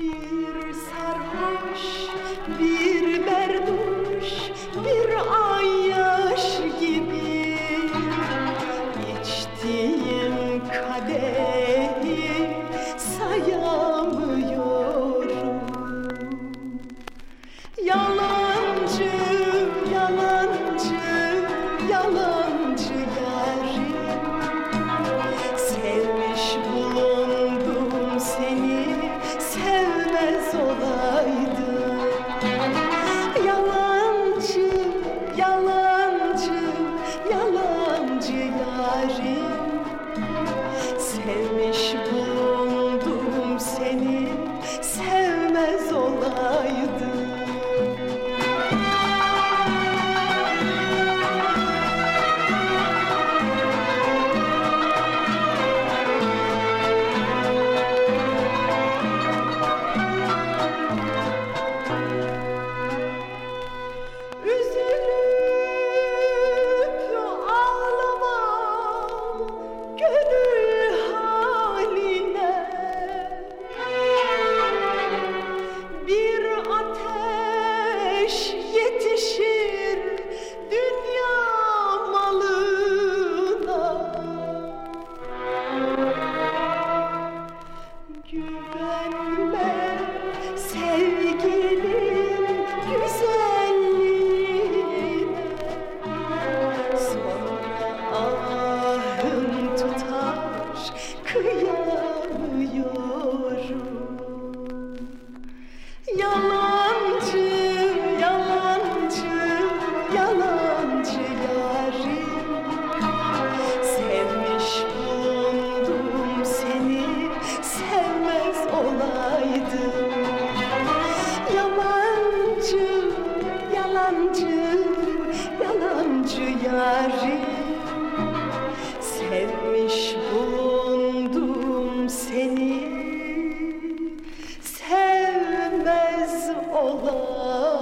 Bir sarhoş, bir berduş, bir ayyaş gibi içtiğim kadehi sayamıyorum. Yalancı, yalancı, yalancı yarim, sevmiş bulundum seni, sevmez olaydım. Yalancı, yalancı, yalancı yarim, sevmiş bulundum seni, sevmez olaydım. Üzülüp ağlamam gönül haline, bir ateş yetişir dünya malına. Güvenme sevgilim güzelliğine, sonra ahım tutar kıyamıyorum. Yalancı, yalancı, yalancı yarim, sevmiş bulundum seni, sevmez olaydım. Yalancı, yalancı, yalancı yarim, sevmiş bulundum seni, sevmez olaydım.